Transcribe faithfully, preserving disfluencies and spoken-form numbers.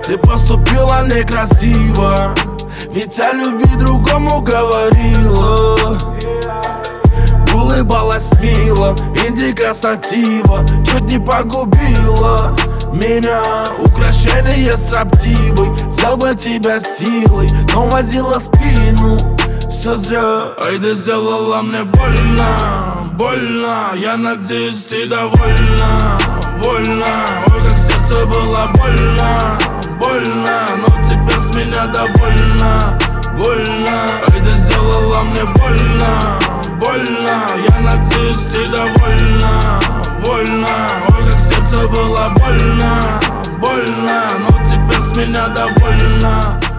Ты поступила некрасиво, ведь о любви другому говорила. Улыбалась мило, индиго сатива, чуть не погубила меня. Украшение строптивой, взял бы тебя силой, но возила спину, все зря. Ай, ты сделала мне больно, больно. Я надеюсь, ты довольна, вольна. Ой, как сердце было больно, больно. Но теперь с меня довольна, вольна. Ай, ты сделала мне больно, больно. Я надеюсь, ты довольна, вольна. Ой, как сердце было больно, больно. Но теперь с меня довольна,